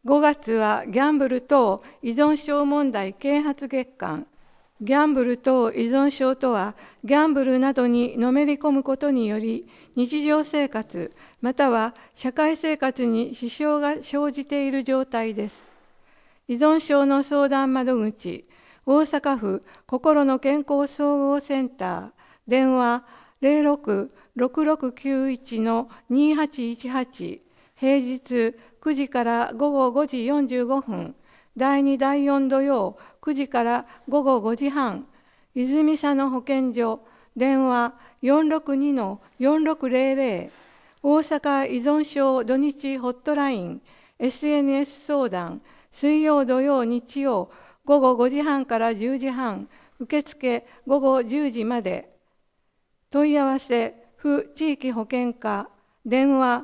5月はギャンブル等依存症問題啓発月間。ギャンブル等依存症とは、ギャンブルなどにのめり込むことにより、日常生活または社会生活に支障が生じている状態です。依存症の相談窓口、大阪府心の健康総合センター、電話06-6691-2818、平日9時から午後5時45分、第2第4土曜9時から午後5時半、泉佐野保健所、電話462-4600、大阪依存症土日ホットライン、SNS 相談、水曜土曜日曜午後5時半から10時半、受付午後10時まで。問い合わせ、府地域保健課、電話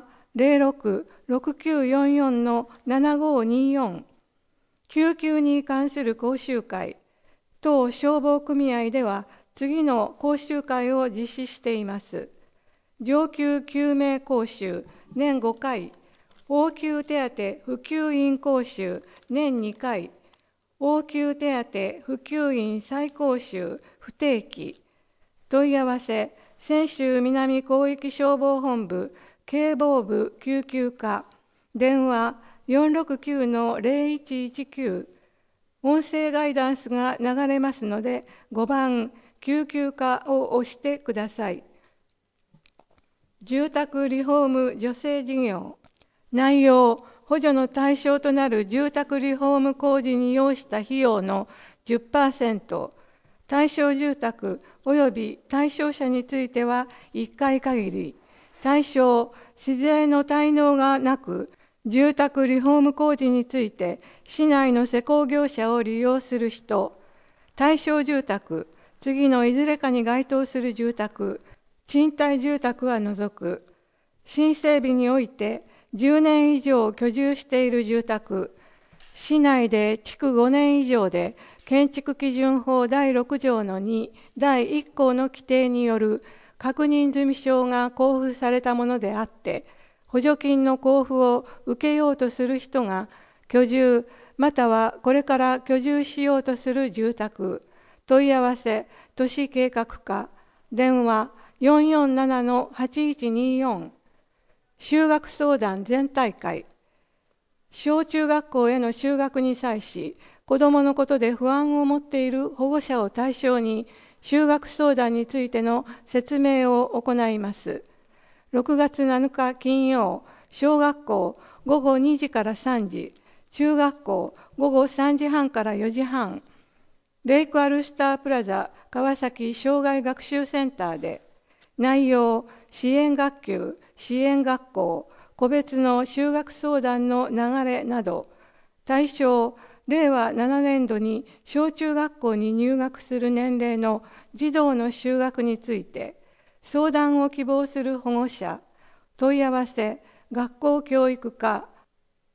06-6944-7524、救急に関する講習会、当消防組合では次の講習会を実施しています。上級救命講習年5回、応急手当普及員講習年2回、応急手当普及員再講習不定期。問い合わせ、泉州南広域消防本部警防部救急課、電話469-0119、音声ガイダンスが流れますので、5番救急課を押してください。住宅リフォーム助成事業。内容、補助の対象となる住宅リフォーム工事に要した費用の 10%、対象住宅及び対象者については1回限り、対象、市税の滞納がなく、住宅リフォーム工事について市内の施工業者を利用する人、対象住宅、次のいずれかに該当する住宅、賃貸住宅は除く、新整備において10年以上居住している住宅、市内で築5年以上で建築基準法第6条の2第1項の規定による確認済証が交付されたものであって、補助金の交付を受けようとする人が居住またはこれから居住しようとする住宅。問い合わせ、都市計画課、電話447-8124、就学相談全体会。小中学校への就学に際し、子どものことで不安を持っている保護者を対象に、就学相談についての説明を行います。6月7日金曜、小学校午後2時から3時、中学校午後3時半から4時半、レイクアルスタープラザ川崎障害学習センターで。内容、支援学級、支援学校、個別の就学相談の流れなど。対象、令和7年度に小中学校に入学する年齢の児童の就学について、相談を希望する保護者、問い合わせ、学校教育課、